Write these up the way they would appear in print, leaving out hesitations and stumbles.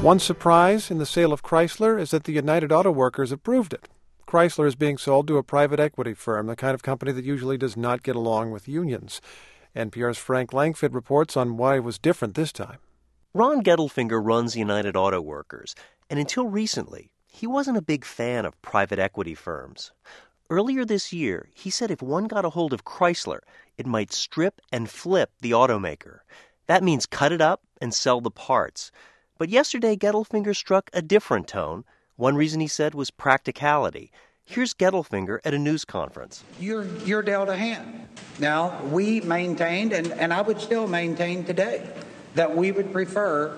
One surprise in the sale of Chrysler is that the United Auto Workers approved it. Chrysler is being sold to a private equity firm, the kind of company that usually does not get along with unions. NPR's Frank Langfitt reports on why it was different this time. Ron Gettelfinger runs United Auto Workers, and until recently, he wasn't a big fan of private equity firms. Earlier this year, he said if one got a hold of Chrysler, it might strip and flip the automaker. That means cut it up and sell the parts. But yesterday, Gettelfinger struck a different tone. One reason, he said, was practicality. Here's Gettelfinger at a news conference. You're dealt a hand. Now, we maintained, and I would still maintain today, that we would prefer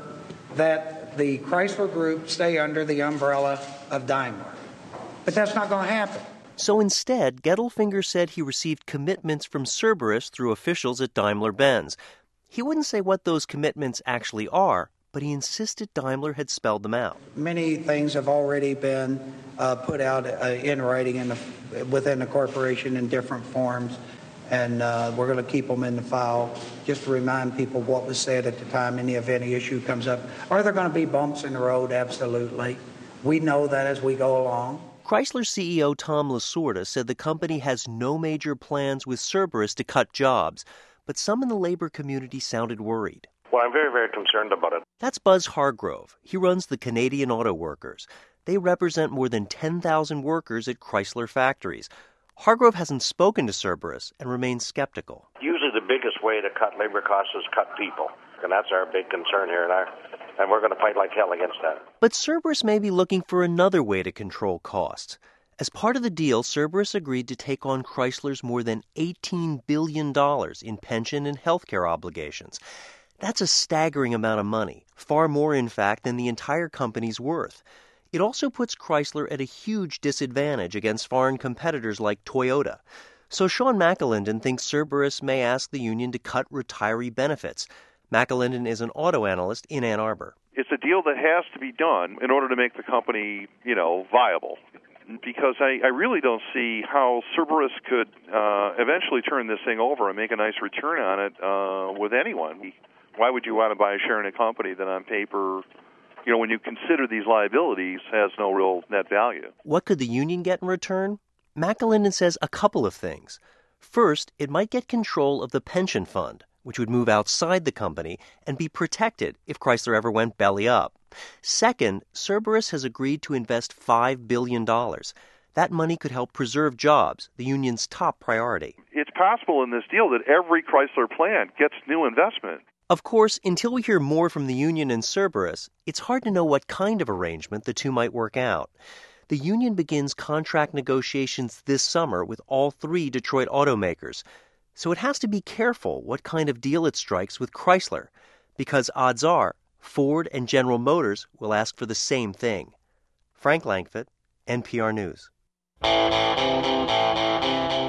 that the Chrysler Group stay under the umbrella of Daimler. But that's not going to happen. So instead, Gettelfinger said he received commitments from Cerberus through officials at Daimler-Benz. He wouldn't say what those commitments actually are, but he insisted Daimler had spelled them out. Many things have already been put out in writing within the corporation in different forms, and we're going to keep them in the file just to remind people what was said at the time if any issue comes up. Are there going to be bumps in the road? Absolutely. We know that as we go along. Chrysler CEO Tom Lasorda said the company has no major plans with Cerberus to cut jobs, but some in the labor community sounded worried. Well, I'm very, very concerned about it. That's Buzz Hargrove. He runs the Canadian Auto Workers. They represent more than 10,000 workers at Chrysler factories. Hargrove hasn't spoken to Cerberus and remains skeptical. Usually the biggest way to cut labor costs is cut people, and that's our big concern here, and we're going to fight like hell against that. But Cerberus may be looking for another way to control costs. As part of the deal, Cerberus agreed to take on Chrysler's more than $18 billion in pension and health care obligations. That's a staggering amount of money, far more, in fact, than the entire company's worth. It also puts Chrysler at a huge disadvantage against foreign competitors like Toyota. So Sean McAlinden thinks Cerberus may ask the union to cut retiree benefits. McAlinden is an auto analyst in Ann Arbor. It's a deal that has to be done in order to make the company, viable. Because I really don't see how Cerberus could eventually turn this thing over and make a nice return on it with anyone. Why would you want to buy a share in a company that on paper, when you consider these liabilities, has no real net value? What could the union get in return? McAlinden says a couple of things. First, it might get control of the pension fund, which would move outside the company and be protected if Chrysler ever went belly up. Second, Cerberus has agreed to invest $5 billion. That money could help preserve jobs, the union's top priority. It's possible in this deal that every Chrysler plant gets new investment. Of course, until we hear more from the union and Cerberus, it's hard to know what kind of arrangement the two might work out. The union begins contract negotiations this summer with all three Detroit automakers. So it has to be careful what kind of deal it strikes with Chrysler, because odds are Ford and General Motors will ask for the same thing. Frank Langfitt, NPR News.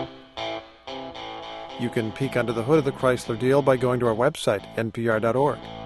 You can peek under the hood of the Chrysler deal by going to our website, npr.org.